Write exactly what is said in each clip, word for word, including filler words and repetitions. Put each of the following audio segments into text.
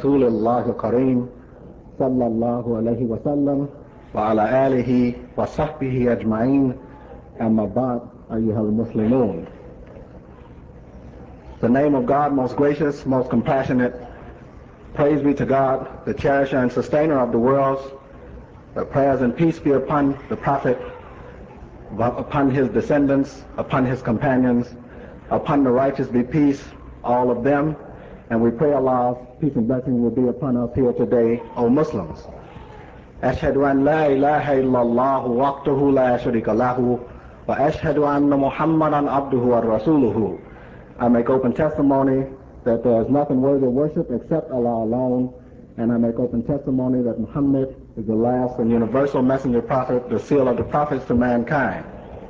رسول الله الكريم صلى الله عليه وسلم وعلى آله وصحبه أجمعين أما بعد أيها المسلمون. The name of God, most gracious, most compassionate. Praise be to God, the cherisher and sustainer of the worlds. The prayers and peace be upon the Prophet, upon his descendants, upon his companions, upon the righteous be peace, all of them. And we pray Allah's peace and blessing will be upon us here today, O Muslims. Ashhadu an la ilaha illallah wahdahu la sharika lahu wa ashhadu anna Muhammadan abduhu wa rasuluhu. I make open testimony that there is nothing worthy of worship except Allah alone, and I make open testimony that Muhammad is the last and universal messenger prophet, the seal of the prophets to mankind.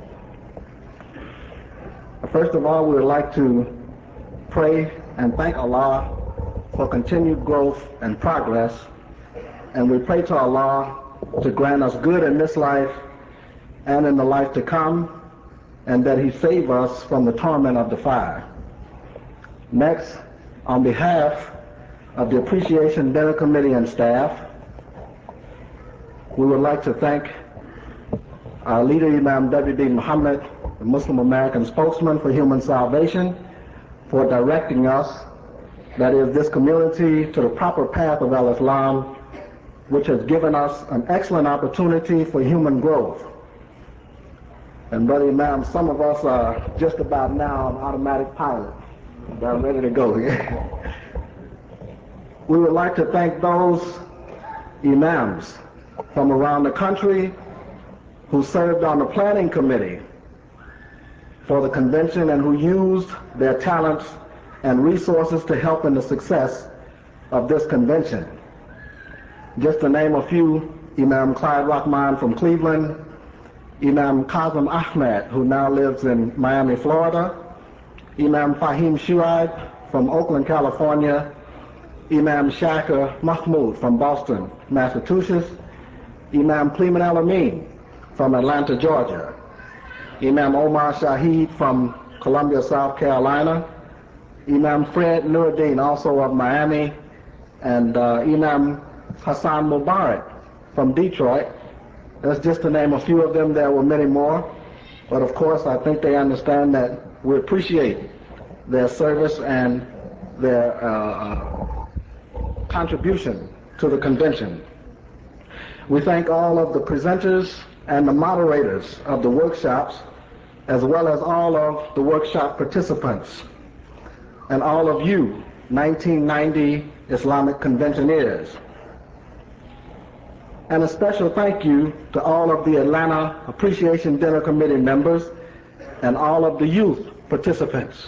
First of all, we would like to pray and thank Allah for continued growth and progress, and we pray to Allah to grant us good in this life and in the life to come, and that He save us from the torment of the fire. Next, on behalf of the Appreciation Dinner Committee and staff, we would like to thank our leader, Imam W D Muhammad, the Muslim American spokesman for human salvation, for directing us, that is this community, to the proper path of al-Islam, which has given us an excellent opportunity for human growth. And Brother Imam, some of us are just about now on automatic pilot. They're ready to go here. We would like to thank those Imams from around the country who served on the planning committee for the convention and who used their talents and resources to help in the success of this convention. Just to name a few, Imam Clyde Rahman from Cleveland, Imam Kazim Ahmed, who now lives in Miami, Florida, Imam Fahim Shuaib from Oakland, California, Imam Shaka Mahmoud from Boston, Massachusetts, Imam Clement Al-Amin from Atlanta, Georgia, Imam Omar Shahid from Columbia, South Carolina, Imam Fred Nuruddin, also of Miami, and uh, Imam Hassan Mubarak from Detroit. That's just to name a few of them. There were many more, but of course I think they understand that we appreciate their service and their uh, contribution to the convention. We thank all of the presenters and the moderators of the workshops, as well as all of the workshop participants, and all of you nineteen ninety Islamic conventioneers. And a special thank you to all of the Atlanta Appreciation Dinner Committee members and all of the youth participants.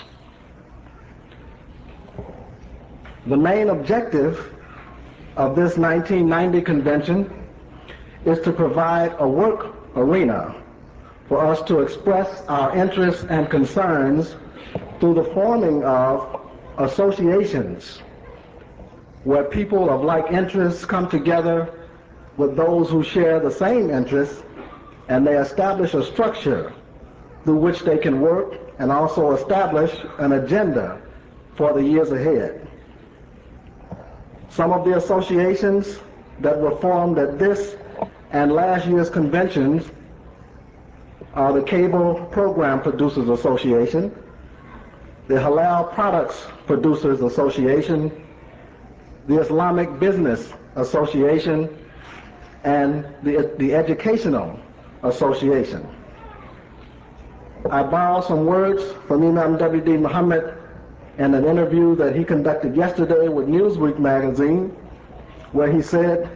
The main objective of this nineteen ninety convention is to provide a work arena for us to express our interests and concerns through the forming of associations where people of like interests come together with those who share the same interests, and they establish a structure through which they can work and also establish an agenda for the years ahead. Some of the associations that were formed at this and last year's conventions are the Cable Program Producers Association, the Halal Products Producers Association, the Islamic Business Association, and the, the Educational Association. I borrow some words from Imam W D Muhammad in an interview that he conducted yesterday with Newsweek magazine, where he said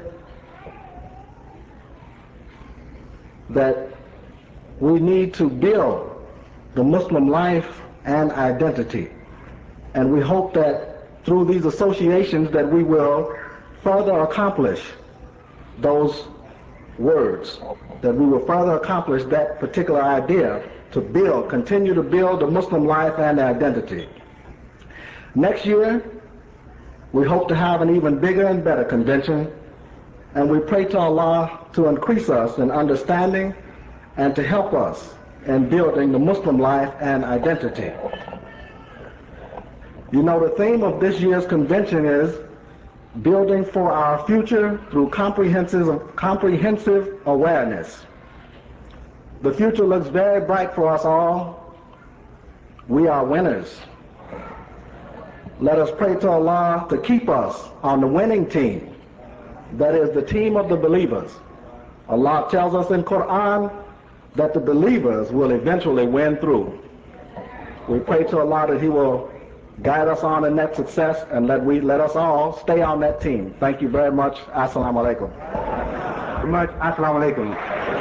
that we need to build the Muslim life and identity. And we hope that through these associations that we will further accomplish those words, that we will further accomplish that particular idea to build, continue to build the Muslim life and identity. Next year, we hope to have an even bigger and better convention, and we pray to Allah to increase us in understanding and to help us in building the Muslim life and identity. You know, the theme of this year's convention is building for our future through comprehensive, comprehensive awareness. The future looks very bright for us all. We are winners. Let us pray to Allah to keep us on the winning team, that is the team of the believers. Allah tells us in Quran that the believers will eventually win through. We pray to Allah that He will guide us on in that success, and let we let us all stay on that team. Thank you very much. Assalamu alaikum. Very much. Assalamu alaikum.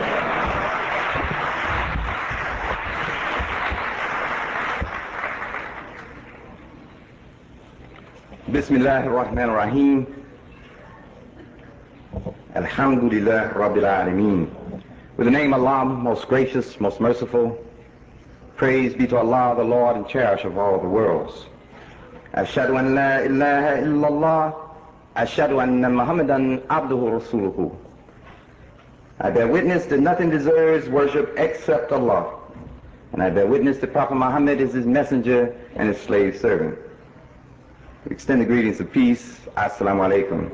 Bismillah ar-Rahman ar-Rahim. Alhamdulillah Rabbil Alameen. With the name of Allah, most gracious, most merciful, praise be to Allah, the Lord and cherish of all the worlds. Ashhadu an la ilaha illallah, ashhadu anna Muhammadan abduhu rasuluhu. I bear witness that nothing deserves worship except Allah. And I bear witness that Prophet Muhammad is his messenger and his slave servant. We extend the greetings of peace. Assalamu alaikum.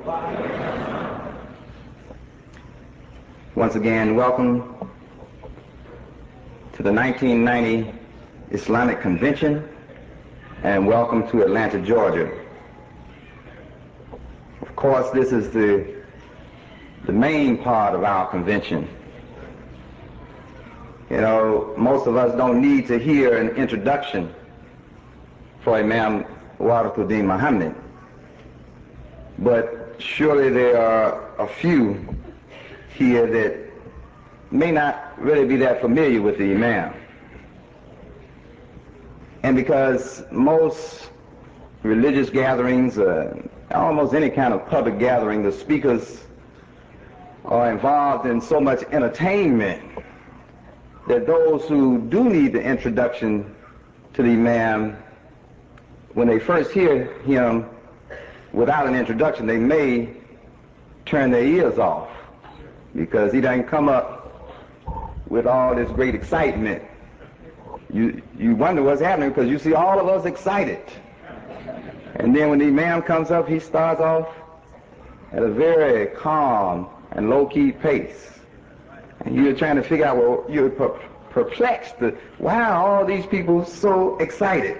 Once again, welcome to the nineteen ninety Islamic Convention, and welcome to Atlanta, Georgia. Of course, this is the, the main part of our convention. You know, most of us don't need to hear an introduction for Imam Warithuddin Muhammad, but surely there are a few here that may not really be that familiar with the Imam. And because most religious gatherings, uh, almost any kind of public gathering, the speakers are involved in so much entertainment that those who do need the introduction to the Imam, when they first hear him without an introduction, they may turn their ears off, because he doesn't come up with all this great excitement. You, you wonder what's happening, because you see all of us excited. And then when the Imam comes up, he starts off at a very calm and low-key pace. And you're trying to figure out, well, you're per perplexed. Why are all these people so excited?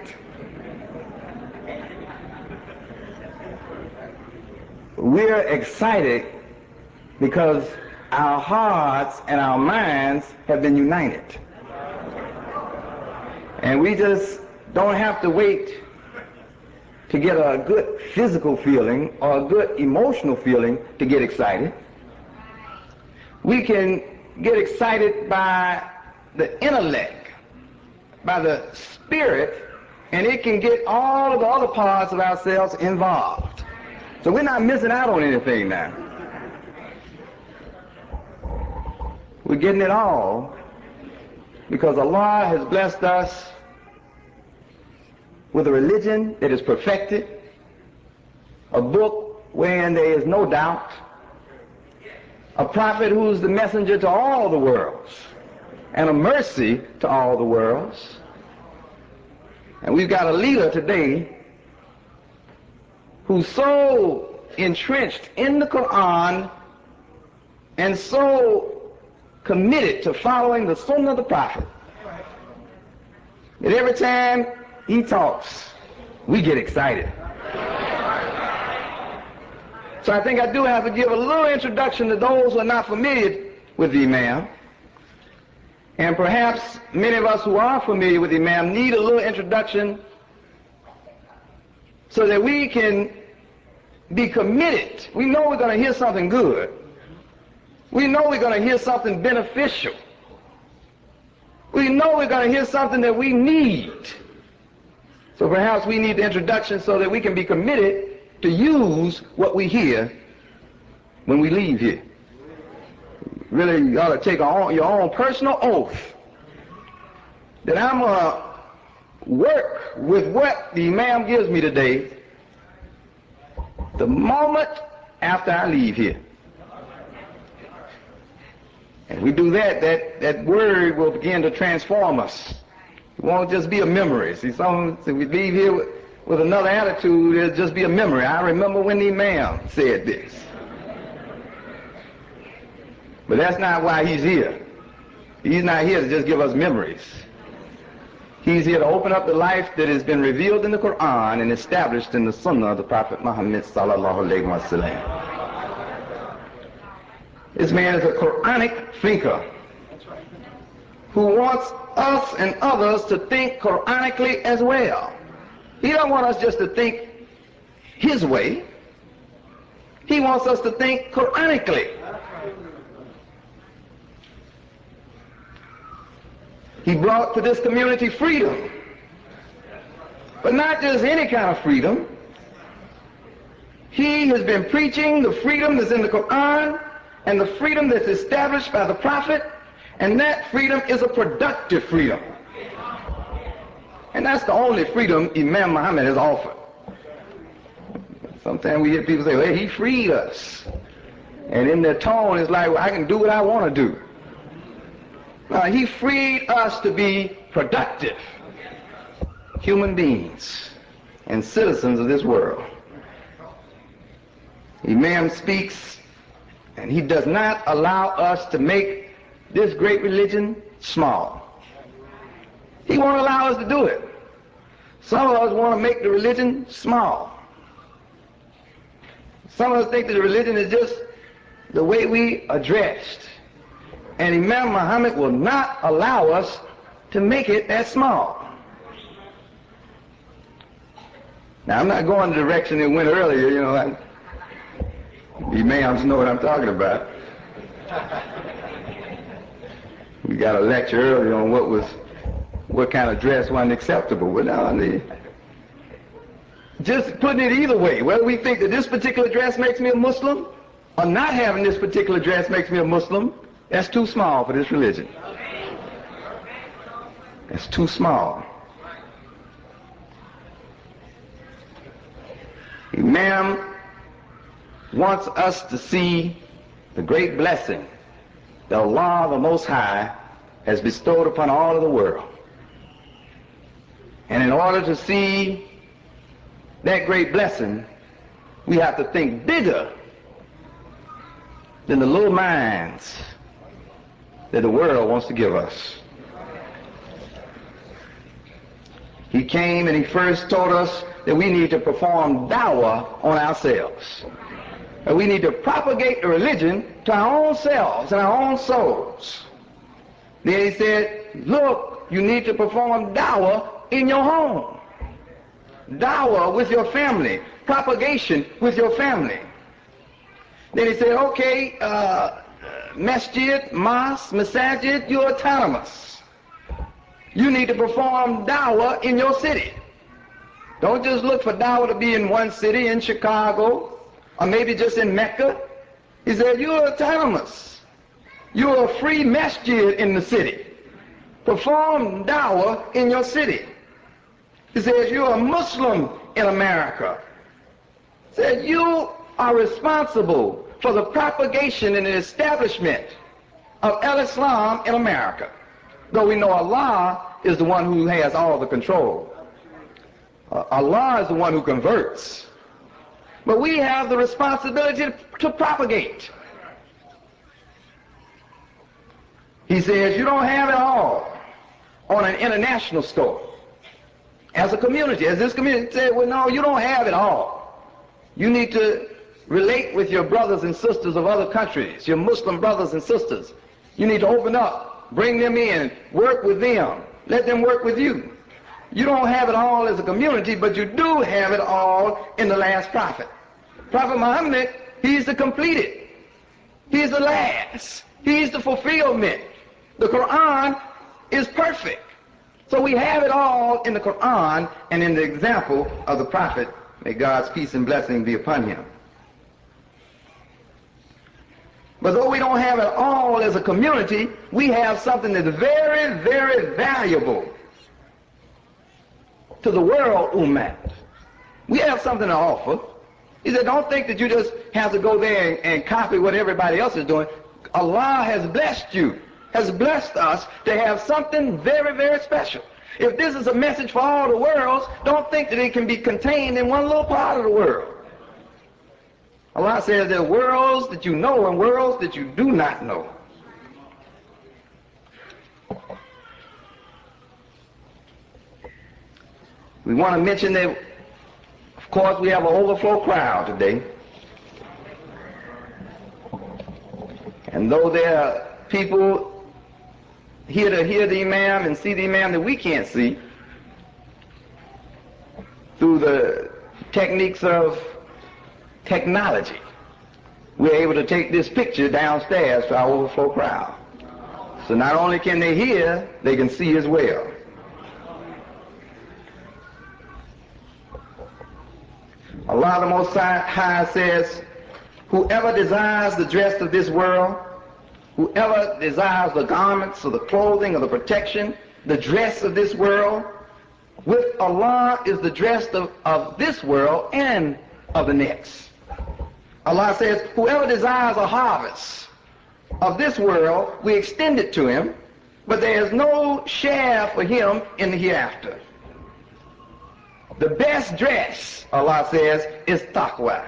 We're excited because our hearts and our minds have been united. And we just don't have to wait to get a good physical feeling or a good emotional feeling to get excited. We can get excited by the intellect, by the spirit, and it can get all of the other parts of ourselves involved. So we're not missing out on anything now. We're getting it all because Allah has blessed us with a religion that is perfected, a book wherein there is no doubt, a prophet who is the messenger to all the worlds, and a mercy to all the worlds. And we've got a leader today who's so entrenched in the Quran and so committed to following the Sunnah of the Prophet that every time he talks, we get excited. So I think I do have to give a little introduction to those who are not familiar with the Imam. And perhaps many of us who are familiar with the Imam need a little introduction so that we can be committed. We know we're going to hear something good. We know we're going to hear something beneficial. We know we're going to hear something that we need. So perhaps we need the introduction so that we can be committed to use what we hear when we leave here. Really, you ought to take a, your own personal oath that I'm going to work with what the Imam gives me today the moment after I leave here. And we do that, that, that word will begin to transform us. It won't just be a memory. See, some, so we leave here with, with another attitude, it'll just be a memory. I remember when the Imam said this. But that's not why he's here. He's not here to just give us memories. He's here to open up the life that has been revealed in the Quran and established in the Sunnah of the Prophet Muhammad sallallahu alaihi wasallam. This man is a Quranic thinker who wants us and others to think Quranically as well. He don't want us just to think his way. He wants us to think Quranically. He brought to this community freedom, but not just any kind of freedom. He has been preaching the freedom that's in the Quran and the freedom that's established by the Prophet, and that freedom is a productive freedom. And that's the only freedom Imam Muhammad has offered. Sometimes we hear people say, well, he freed us. And in their tone, it's like, well, I can do what I want to do. No, he freed us to be productive human beings and citizens of this world. Imam speaks, and he does not allow us to make this great religion small. He won't allow us to do it. Some of us want to make the religion small. Some of us think that the religion is just the way we are dressed. And Imam Muhammad will not allow us to make it that small. Now, I'm not going the direction it went earlier, you know. I, the imams know what I'm talking about. We got a lecture earlier on what was, what kind of dress wasn't acceptable. But now, the, just putting it either way, whether we think that this particular dress makes me a Muslim, or not having this particular dress makes me a Muslim, that's too small for this religion. It's too small. Imam wants us to see the great blessing that Allah, the Most High, has bestowed upon all of the world. And in order to see that great blessing, we have to think bigger than the little minds that the world wants to give us. He came and he first taught us that we need to perform dawah on ourselves. And we need to propagate the religion to our own selves and our own souls. Then he said, look, you need to perform dawah in your home. Dawah with your family. Propagation with your family. Then he said, okay, uh, masjid, mosque, masajid, you're autonomous. You need to perform dawah in your city. Don't just look for dawah to be in one city, in Chicago, or maybe just in Mecca. He said, you're autonomous. You're a free masjid in the city. Perform dawah in your city. He says, you're a Muslim in America. He said, you are responsible for the propagation and the establishment of al-Islam in America. Though we know Allah is the one who has all the control. Uh, Allah is the one who converts. But we have the responsibility to, to propagate. He says, you don't have it all on an international score. As a community, as this community said, well, no, you don't have it all. You need to relate with your brothers and sisters of other countries, your Muslim brothers and sisters. You need to open up, bring them in, work with them, let them work with you. You don't have it all as a community, but you do have it all in the last prophet. Prophet Muhammad, he's the completed. He's the last. He's the fulfillment. The Quran is perfect. So we have it all in the Quran and in the example of the prophet. May God's peace and blessing be upon him. But though we don't have it all as a community, we have something that's very, very valuable to the world ummah. We have something to offer. He said, don't think that you just have to go there and, and copy what everybody else is doing. Allah has blessed you, has blessed us to have something very, very special. If this is a message for all the worlds, don't think that it can be contained in one little part of the world. Allah says there are worlds that you know and worlds that you do not know. We want to mention that, of course, we have an overflow crowd today. And though there are people here to hear the Imam and see the Imam that we can't see, through the techniques of technology, we're able to take this picture downstairs to our overflow crowd. So not only can they hear, they can see as well. Allah the Most High says, whoever desires the dress of this world, whoever desires the garments or the clothing or the protection, the dress of this world, with Allah is the dress of, of this world and of the next. Allah says, whoever desires a harvest of this world, we extend it to him, but there is no share for him in the hereafter. The best dress, Allah says, is taqwa.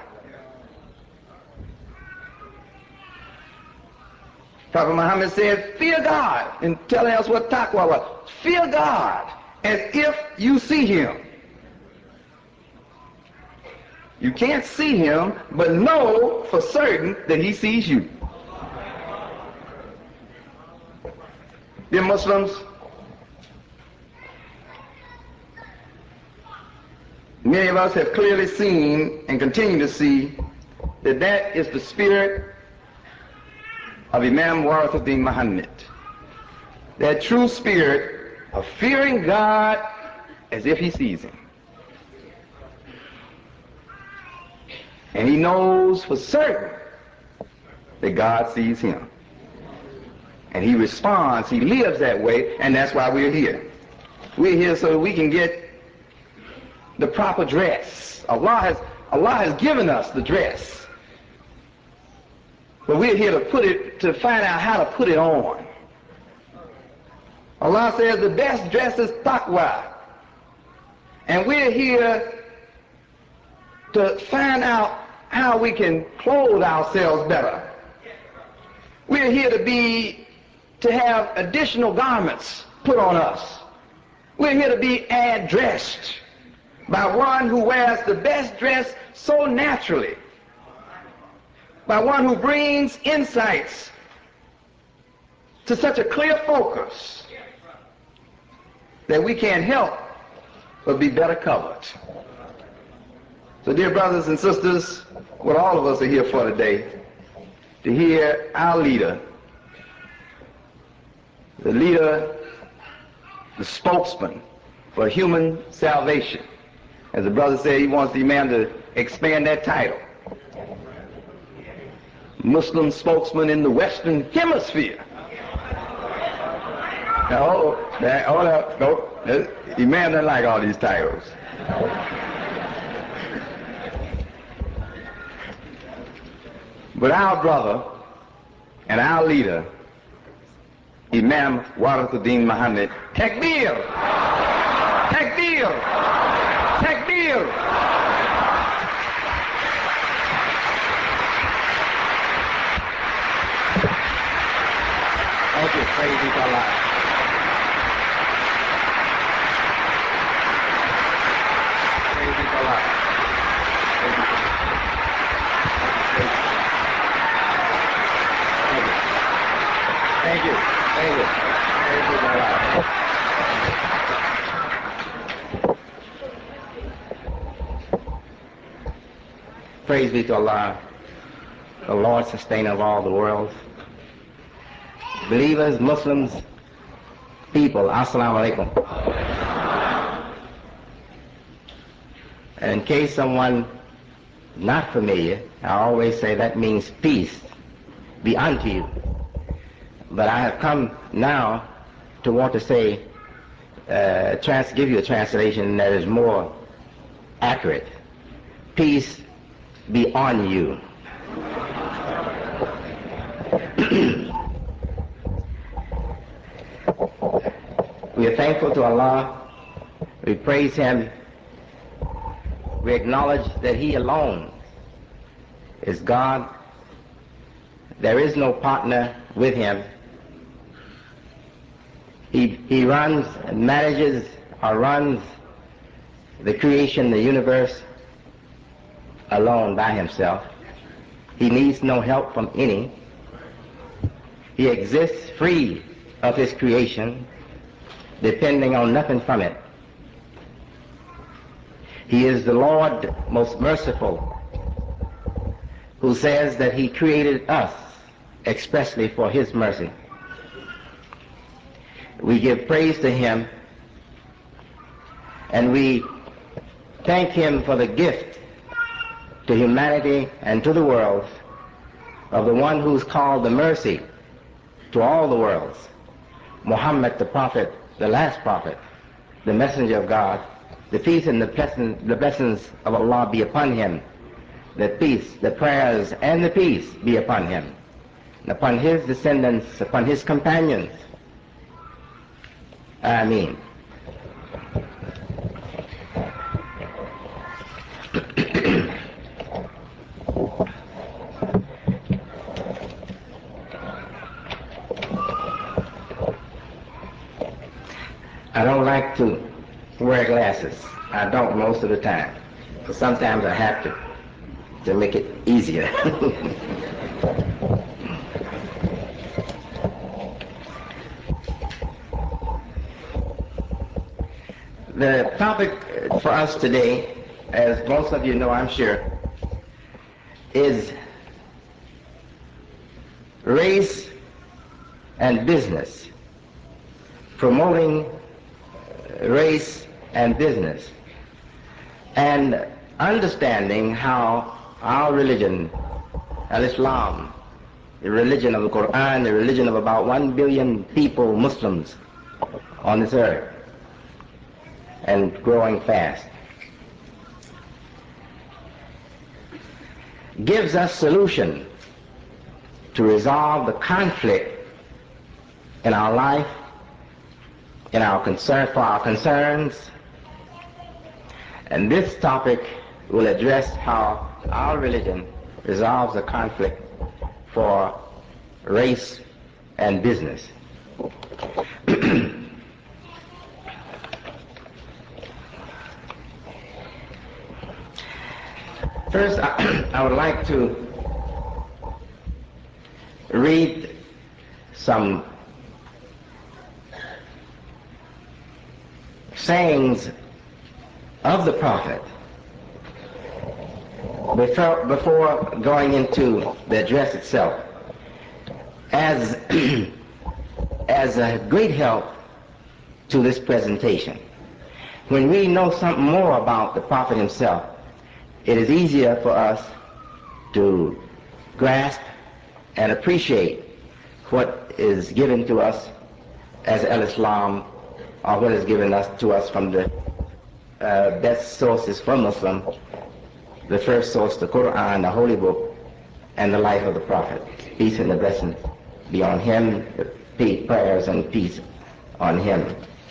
Prophet Muhammad said, fear God, in telling us what taqwa was. Fear God as if you see him. You can't see him, but know for certain that he sees you. Dear Muslims, many of us have clearly seen and continue to see that that is the spirit of Imam Warithuddin Muhammad. That true spirit of fearing God as if he sees him. And he knows for certain that God sees him. And he responds, he lives that way, and that's why we're here. We're here so that we can get the proper dress. Allah has, Allah has given us the dress. But we're here to put it, to find out how to put it on. Allah says the best dress is taqwa. And we're here to find out how we can clothe ourselves better. We're here to be, to have additional garments put on us. We're here to be addressed by one who wears the best dress so naturally, by one who brings insights to such a clear focus that we can't help but be better covered. So dear brothers and sisters, what all of us are here for today, to hear our leader, the leader, the spokesman for human salvation. As the brother said, he wants the Imam to expand that title. Muslim spokesman in the Western Hemisphere. Now, hold, hold up, no, the Imam doesn't like all these titles. But our brother and our leader, Imam Warithuddin Muhammad, Takbir! Takbir! Takbir! Thank you, praise be to Allah. Praise be to Allah. Thank you. Thank you. Praise be to Allah. Praise be to Allah, the Lord sustainer of all the worlds. Believers, Muslims, people, assalamu alaikum. In case someone not familiar, I always say that means peace be unto you. But I have come now to want to say, uh, trans give you a translation that is more accurate. Peace be on you. We are thankful to Allah. We praise Him. We acknowledge that He alone is God. There is no partner with Him. He, he runs and manages or runs the creation, the universe, alone by Himself. He needs no help from any. He exists free of His creation, depending on nothing from it. He is the Lord most merciful, who says that He created us expressly for His mercy. We give praise to Him, and we thank Him for the gift to humanity and to the world of the one who's called the mercy to all the worlds, Muhammad the Prophet, the last prophet, the messenger of God. The peace and the, blessing, the blessings of Allah be upon him. The peace, the prayers, and the peace be upon him, and upon his descendants, upon his companions. Ameen. I don't like to wear glasses. I don't most of the time. But sometimes I have to, to make it easier. The topic for us today, as most of you know, I'm sure, is race and business, promoting race and business, and understanding how our religion, al-Islam, the religion of the Quran, the religion of about one billion people, Muslims on this earth, and growing fast, gives us solution to resolve the conflict in our life, in our concern, for our concerns. And this topic will address how our religion resolves the conflict for race and business. First, I, I would like to read some sayings of the Prophet before, before going into the address itself, as, as a great help to this presentation. When we know something more about the Prophet himself, it is easier for us to grasp and appreciate what is given to us as al-Islam, or what is given us to us from the uh, best sources for Muslim, the first source, the Quran, the Holy Book, and the life of the Prophet. Peace and the blessings be on him, peace, prayers and peace on him.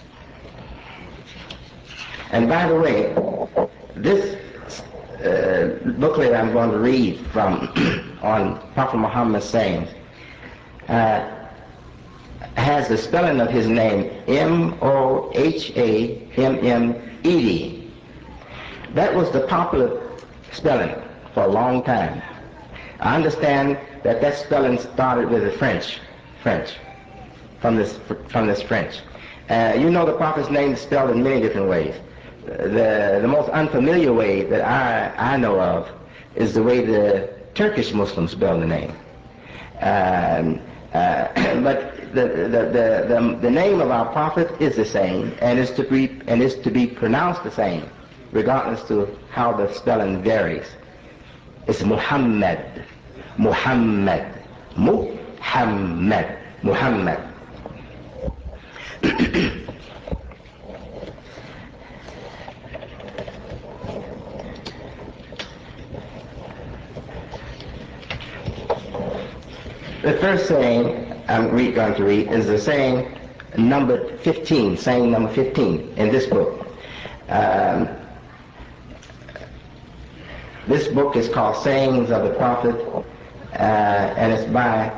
And by the way, this uh, booklet I'm going to read from on Prophet Muhammad's sayings uh, has the spelling of his name, M O H A M M E D. That was the popular spelling for a long time. I understand that that spelling started with the French, French, from this, from this French. Uh, you know the Prophet's name is spelled in many different ways. The, the most unfamiliar way that I, I know of is the way the Turkish Muslims spell the name. Um, uh, but the, the, the, the, the name of our Prophet is the same, and is to be, and is to be pronounced the same, regardless to how the spelling varies. It's Muhammad, Muhammad, Muhammad, Muhammad. The first saying I'm re- going to read is the saying number fifteen, saying number fifteen in this book. Um, this book is called Sayings of the Prophet, uh, and it's by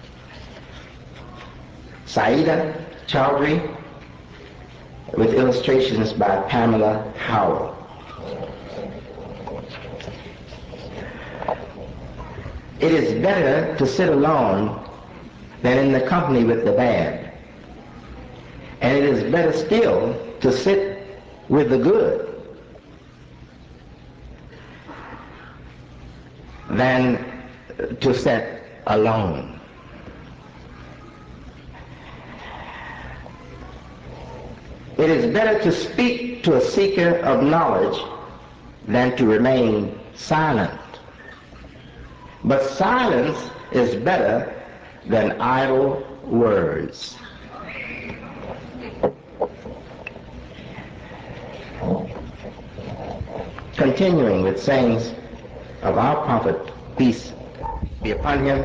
Saida Chowdhury, with illustrations by Pamela Howell. It is better to sit alone than in the company with the bad. And it is better still to sit with the good than to sit alone. It is better to speak to a seeker of knowledge than to remain silent. But silence is better than idle words. Continuing with sayings of our Prophet, peace be upon him.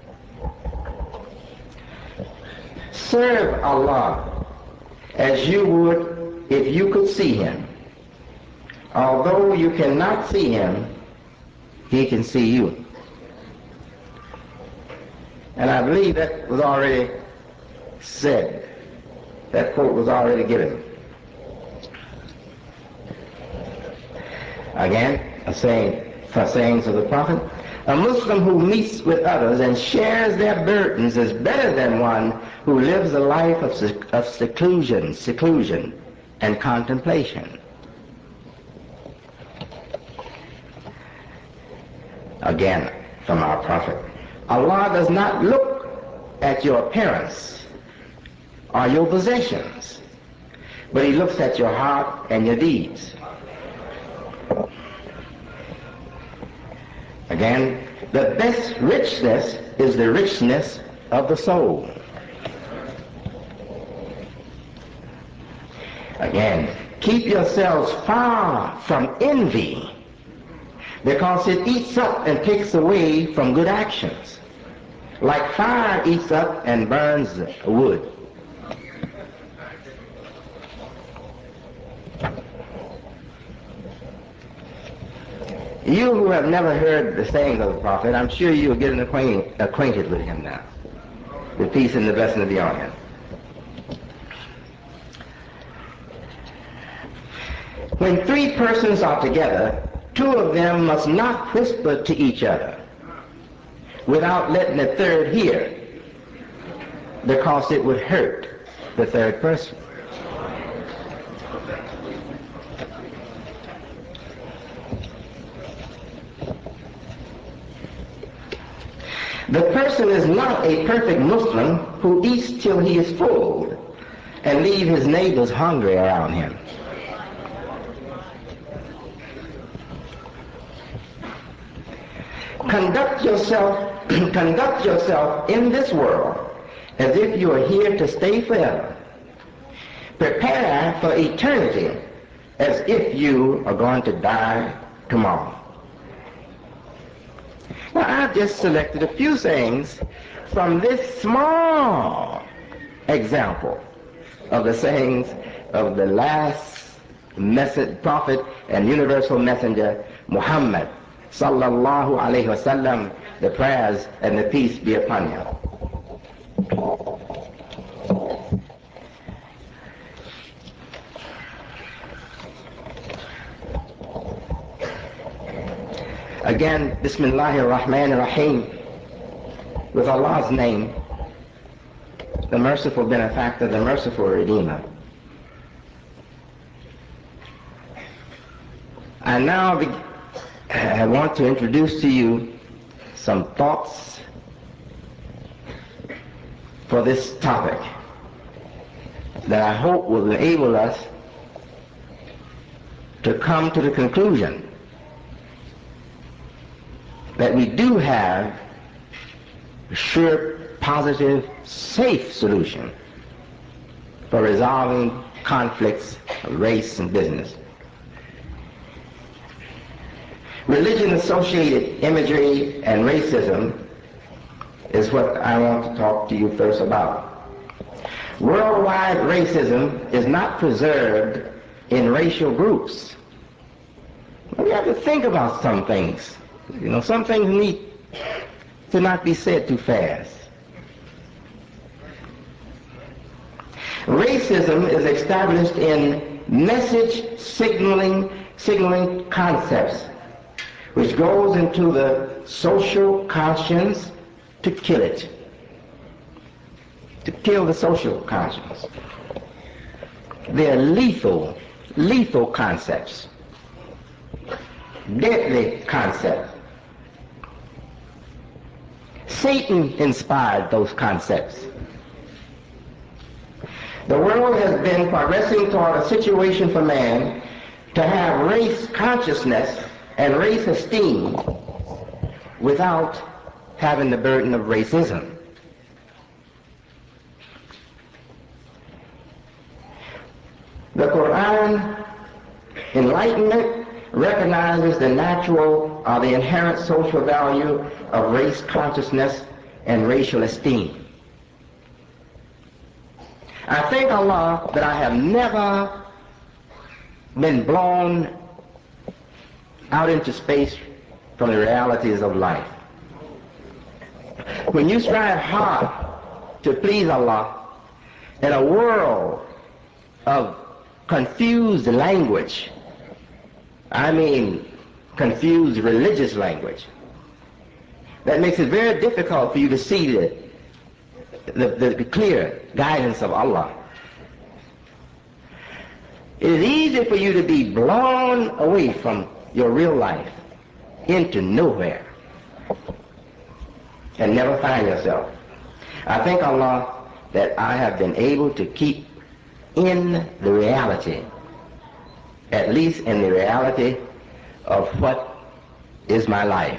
Serve Allah as you would if you could see him. Although you cannot see him, he can see you. And I believe that was already said. That quote was already given. Again, a saying, for sayings of the Prophet, a Muslim who meets with others and shares their burdens is better than one who lives a life of, sec- of seclusion, seclusion and contemplation. Again, from our Prophet, Allah does not look at your appearance or your possessions, but he looks at your heart and your deeds. Again, the best richness is the richness of the soul. Again, keep yourselves far from envy, because it eats up and takes away from good actions, like fire eats up and burns wood. You who have never heard the sayings of the Prophet, I'm sure you're getting acquainted, acquainted with him now. The peace and the blessing be on him. When three persons are together, two of them must not whisper to each other without letting the third hear, because it would hurt the third person. The person is not a perfect Muslim who eats till he is full and leave his neighbors hungry around him. Conduct yourself, conduct yourself in this world as if you are here to stay forever. Prepare for eternity as if you are going to die tomorrow. Now, I've just selected a few sayings from this small example of the sayings of the last message, prophet and universal messenger, Muhammad sallallahu alayhi wasallam, the prayers and the peace be upon him. Again, Bismillahir Rahmanir Rahim, with Allah's name, the merciful benefactor, the merciful redeemer. I now be, I want to introduce to you some thoughts for this topic that I hope will enable us to come to the conclusion that we do have a sure, positive, safe solution for resolving conflicts of race and business. Religion-associated imagery and racism is what I want to talk to you first about. Worldwide racism is not preserved in racial groups. We have to think about some things. You know, some things need to not be said too fast. Racism is established in message signaling, signaling concepts, which goes into the social conscience to kill it, to kill the social conscience. They're lethal, lethal concepts, deadly concepts. Satan inspired those concepts. The world has been progressing toward a situation for man to have race consciousness and race esteem without having the burden of racism. The Quran enlightenment recognizes the natural or the inherent social value of race consciousness and racial esteem. I thank Allah that I have never been blown out into space from the realities of life. When you strive hard to please Allah in a world of confused language, I mean confused religious language, that makes it very difficult for you to see the, the, the clear guidance of Allah. It is easy for you to be blown away from your real life into nowhere and never find yourself. I thank Allah that I have been able to keep in the reality, at least in the reality of what is my life.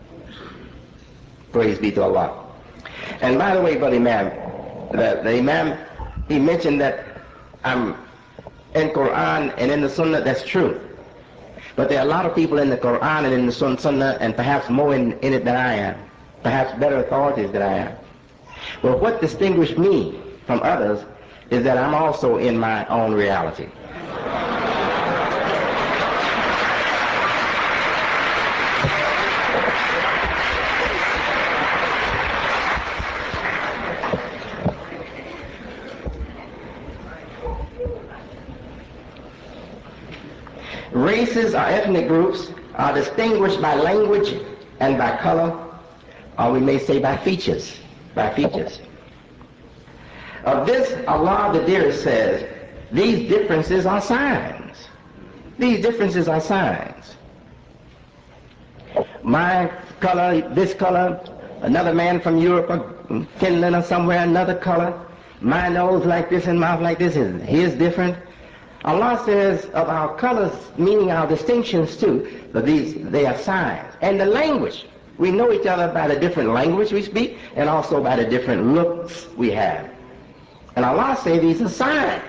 Praise be to Allah. And by the way, Brother Imam, the, the Imam, he mentioned that I'm in Quran and in the Sunnah. That's true. But there are a lot of people in the Quran and in the Sunnah, and perhaps more in, in it than I am, perhaps better authorities than I am. But what distinguishes me from others is that I'm also in my own reality. Races or ethnic groups are distinguished by language and by color, or we may say by features, by features. Of this, Allah the Dearest says, these differences are signs. These differences are signs. My color, this color, another man from Europe or Finland or somewhere, another color, my nose like this and mouth like this, is his different. Allah says of our colors, meaning our distinctions too, but these, they are signs. And the language, we know each other by the different language we speak and also by the different looks we have. And Allah says these are signs.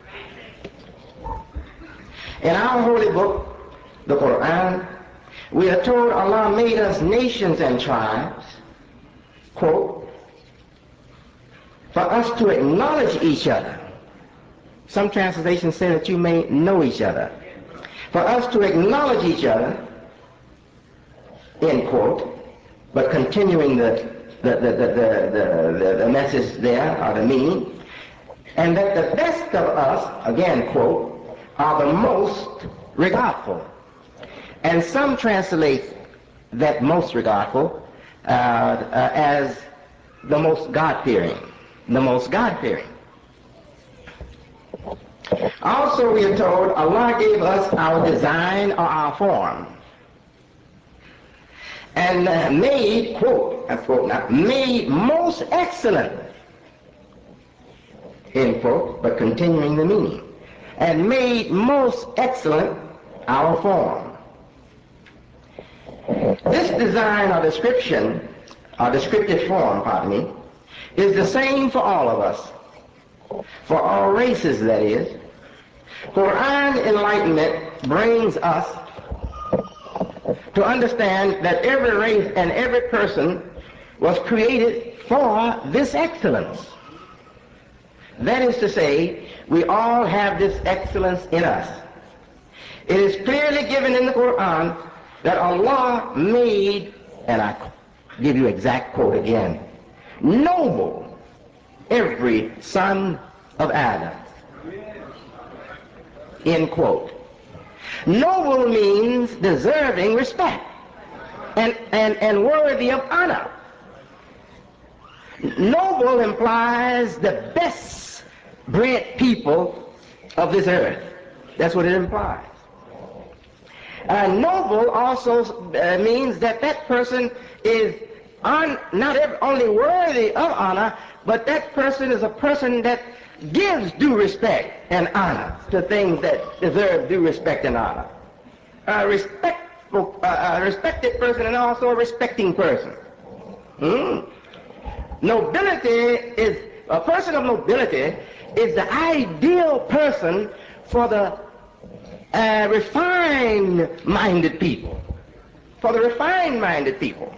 In our holy book, the Quran, we are told Allah made us nations and tribes, quote, for us to acknowledge each other. Some translations say that you may know each other. For us to acknowledge each other, end quote, but continuing the, the, the, the, the, the, the message there, or the meaning, and that the best of us, again quote, are the most regardful. And some translate that most regardful uh, uh, as the most God-fearing, the most God-fearing. Also, we are told Allah gave us our design or our form, and uh, made, quote, I quote now, made most excellent, end quote, but continuing the meaning, and made most excellent our form. This design or description, or descriptive form, pardon me, is the same for all of us, for all races, that is. Quran enlightenment brings us to understand that every race and every person was created for this excellence. That is to say, we all have this excellence in us. It is clearly given in the Quran that Allah made, and I give you exact quote again, noble every son of Adam. End quote. Noble means deserving respect and, and, and worthy of honor. Noble implies the best bred people of this earth. That's what it implies. Uh, noble also uh, means that that person is on, not every, only worthy of honor, but that person is a person that gives due respect and honor to things that deserve due respect and honor. A respectful, uh, a respected person and also a respecting person. Hmm? Nobility is, a person of nobility is the ideal person for the uh, refined-minded people. For the refined-minded people.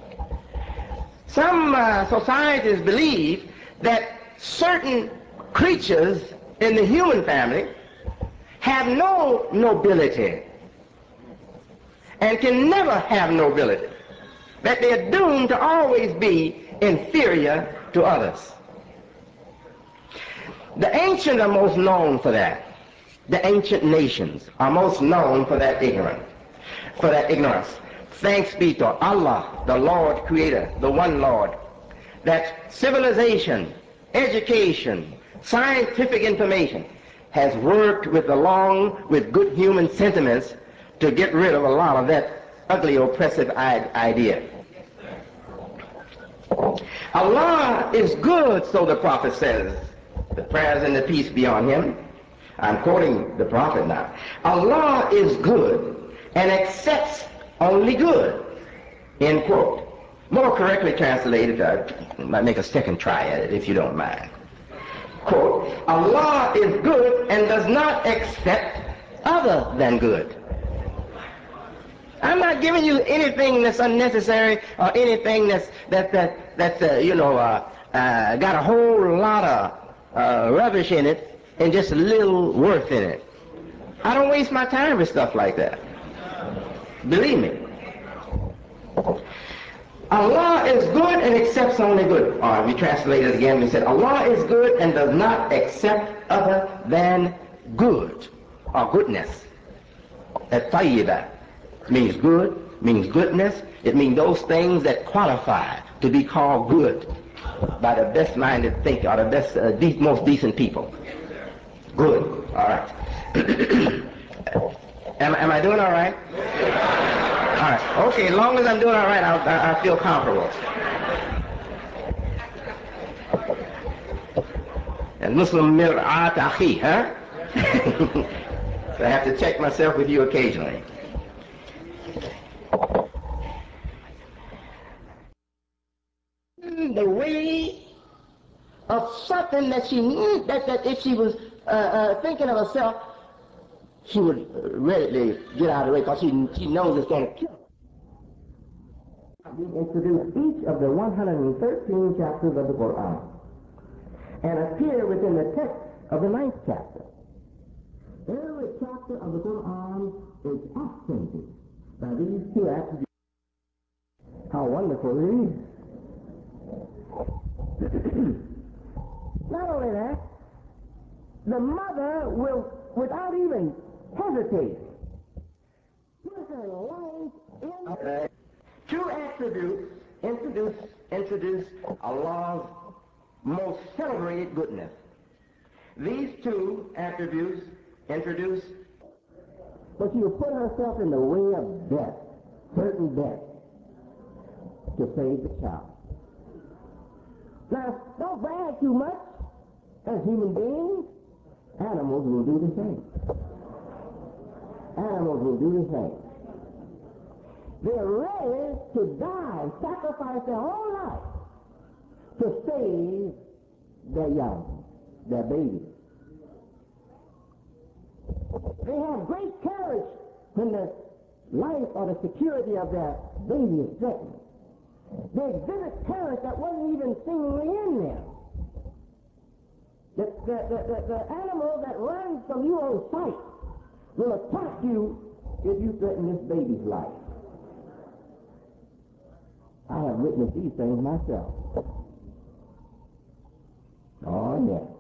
Some uh, societies believe that certain creatures in the human family have no nobility and can never have nobility, that they are doomed to always be inferior to others. The ancients are most known for that. The ancient nations are most known for that ignorance, for that ignorance. Thanks be to Allah, the Lord Creator, the one Lord, that civilization, education, scientific information has worked with along with good human sentiments to get rid of a lot of that ugly, oppressive idea. Allah is good, so the Prophet says. The prayers and the peace be on him. I'm quoting the Prophet now. Allah is good and accepts only good. End quote. More correctly translated, I might make a second try at it if you don't mind. Quote, Allah is good and does not accept other than good. I'm not giving you anything that's unnecessary or anything that's that that that's uh, you know uh, uh, got a whole lot of uh, rubbish in it and just a little worth in it. I don't waste my time with stuff like that. Believe me. Allah is good and accepts only good. All right, we translated it again. We said Allah is good and does not accept other than good or goodness. At-tayyiba means good, means goodness. It means those things that qualify to be called good by the best-minded thinker or the best, uh, de most decent people. Good. All right. am, am I doing all right? All right. Okay, as long as I'm doing all right, I'll, I, I feel comfortable. And Muslim mir'at akhi, huh? So I have to check myself with you occasionally. The way of something that she knew, that, that if she was uh, uh, thinking of herself, she would readily get out of the way because she, she knows it's going to kill her. We introduce each of the one hundred thirteen chapters of the Quran and appear within the text of the ninth chapter. Every chapter of the Quran is accented by these two attributes. How wonderful it is. Not only that, the mother will, without even hesitating, put her life in uh, two attributes introduce, introduce Allah's most celebrated goodness. These two attributes introduce, but she will put herself in the way of death, certain death, to save the child. Now, don't brag too much. As human beings, animals will do the same. Animals will do the same. They're ready to die, sacrifice their whole life to save their young, their babies. They have great courage when the life or the security of their baby is threatened. They exhibit courage that wasn't even seemingly in them. The, the, the, the, the animal that runs from you on sight will attack you if you threaten this baby's life. I have witnessed these things myself. Oh, yes.